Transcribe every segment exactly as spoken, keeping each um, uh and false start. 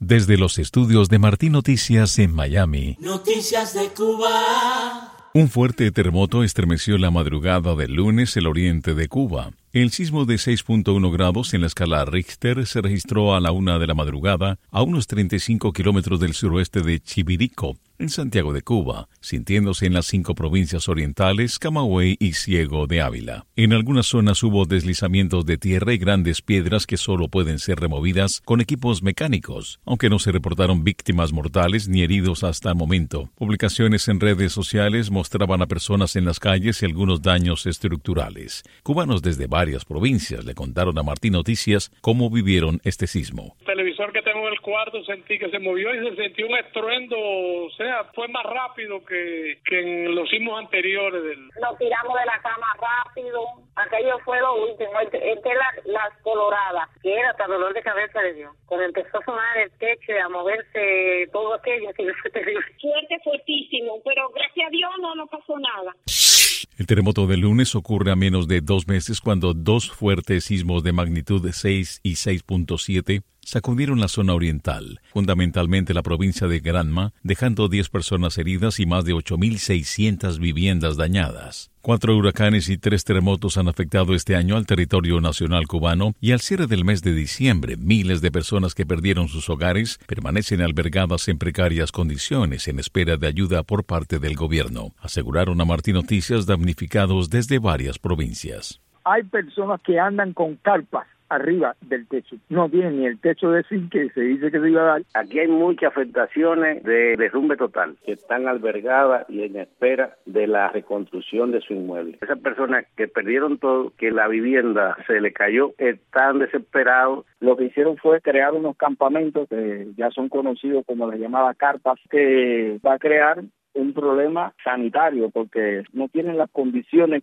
Desde los estudios de Martín Noticias en Miami. Noticias de Cuba. Un fuerte terremoto estremeció la madrugada del lunes el oriente de Cuba. El sismo de seis punto uno grados en la escala Richter se registró a la una de la madrugada a unos treinta y cinco kilómetros del suroeste de Chivirico, en Santiago de Cuba, sintiéndose en las cinco provincias orientales, Camagüey y Ciego de Ávila. En algunas zonas hubo deslizamientos de tierra y grandes piedras que solo pueden ser removidas con equipos mecánicos, aunque no se reportaron víctimas mortales ni heridos hasta el momento. Publicaciones en redes sociales mostraban a personas en las calles y algunos daños estructurales. Cubanos desde varias provincias le contaron a Martín Noticias cómo vivieron este sismo. El televisor que tengo en el cuarto sentí que se movió y se sentió un estruendo, o sea, fue más rápido que, que en los sismos anteriores. Del... Nos tiramos de la cama rápido, aquello fue lo último, entre las la coloradas, que era hasta dolor de cabeza le dio. Cuando empezó a sonar el techo y a moverse todo aquello, que fue terrible. Suerte fuertísimo, pero gracias a Dios no nos pasó nada. El terremoto del lunes ocurre a menos de dos meses cuando dos fuertes sismos de magnitud de seis y seis punto siete sacudieron la zona oriental, fundamentalmente la provincia de Granma, dejando diez personas heridas y más de ocho mil seiscientas viviendas dañadas. Cuatro huracanes y tres terremotos han afectado este año al territorio nacional cubano y al cierre del mes de diciembre, miles de personas que perdieron sus hogares permanecen albergadas en precarias condiciones en espera de ayuda por parte del gobierno, aseguraron a Martín Noticias damnificados desde varias provincias. Hay personas que andan con carpas arriba del techo. No tienen ni el techo de zinc que se dice que se iba a dar. Aquí hay muchas afectaciones de derrumbe total, que están albergadas y en espera de la reconstrucción de su inmueble. Esas personas que perdieron todo, que la vivienda se le cayó, están desesperados. Lo que hicieron fue crear unos campamentos que ya son conocidos como las llamadas carpas, que va a crear un problema sanitario porque no tienen las condiciones.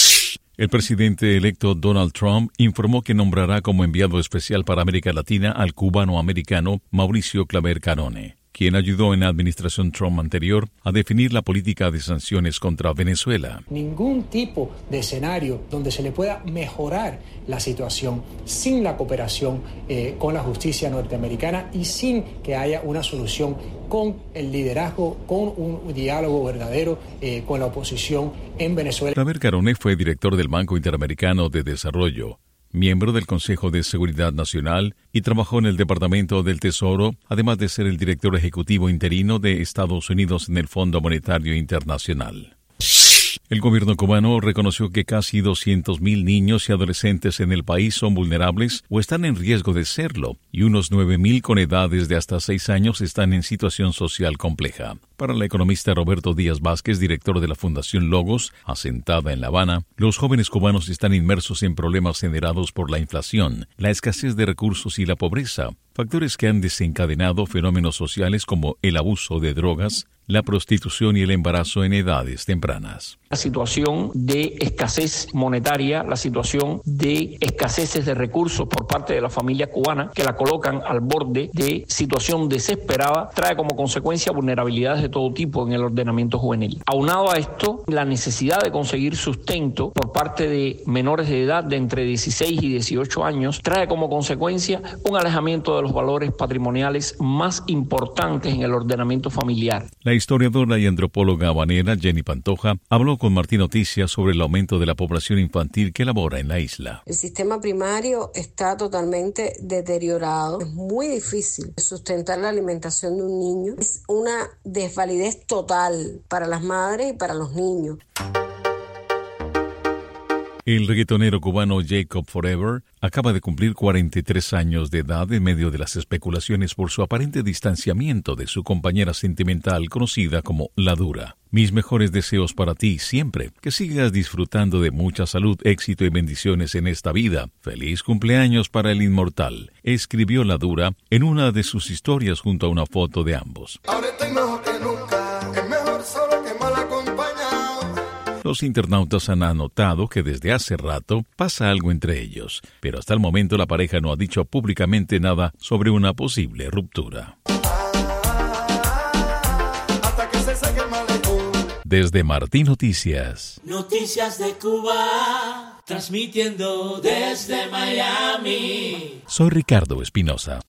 El presidente electo Donald Trump informó que nombrará como enviado especial para América Latina al cubano-americano Mauricio Claver Carone, quien ayudó en la administración Trump anterior a definir la política de sanciones contra Venezuela. Ningún tipo de escenario donde se le pueda mejorar la situación sin la cooperación eh, con la justicia norteamericana y sin que haya una solución con el liderazgo, con un diálogo verdadero eh, con la oposición en Venezuela. Claver Carone fue director del Banco Interamericano de Desarrollo, miembro del Consejo de Seguridad Nacional y trabajó en el Departamento del Tesoro, además de ser el director ejecutivo interino de Estados Unidos en el Fondo Monetario Internacional. El gobierno cubano reconoció que casi doscientos mil niños y adolescentes en el país son vulnerables o están en riesgo de serlo, y unos nueve mil con edades de hasta seis años están en situación social compleja. Para el economista Roberto Díaz Vázquez, director de la Fundación Logos, asentada en La Habana, los jóvenes cubanos están inmersos en problemas generados por la inflación, la escasez de recursos y la pobreza, factores que han desencadenado fenómenos sociales como el abuso de drogas, la prostitución y el embarazo en edades tempranas. La situación de escasez monetaria, la situación de escaseces de recursos por parte de la familia cubana que la colocan al borde de situación desesperada, trae como consecuencia vulnerabilidades de todo tipo en el ordenamiento juvenil. Aunado a esto, la necesidad de conseguir sustento por parte de menores de edad de entre dieciséis y dieciocho años trae como consecuencia un alejamiento de los valores patrimoniales más importantes en el ordenamiento familiar. La historiadora y antropóloga habanera Jenny Pantoja habló con Martín Noticias sobre el aumento de la población infantil que labora en la isla. El sistema primario está totalmente deteriorado. Es muy difícil sustentar la alimentación de un niño. Es una desvalidez total para las madres y para los niños. El reggaetonero cubano Jacob Forever acaba de cumplir cuarenta y tres años de edad en medio de las especulaciones por su aparente distanciamiento de su compañera sentimental conocida como La Dura. Mis mejores deseos para ti siempre, que sigas disfrutando de mucha salud, éxito y bendiciones en esta vida. Feliz cumpleaños para el inmortal, escribió La Dura en una de sus historias junto a una foto de ambos. Ahora estoy mejor que nunca, es mejor solo que mal acompañado. Los internautas han anotado que desde hace rato pasa algo entre ellos, pero hasta el momento la pareja no ha dicho públicamente nada sobre una posible ruptura. Desde Martín Noticias. Noticias de Cuba, transmitiendo desde Miami. Soy Ricardo Espinosa.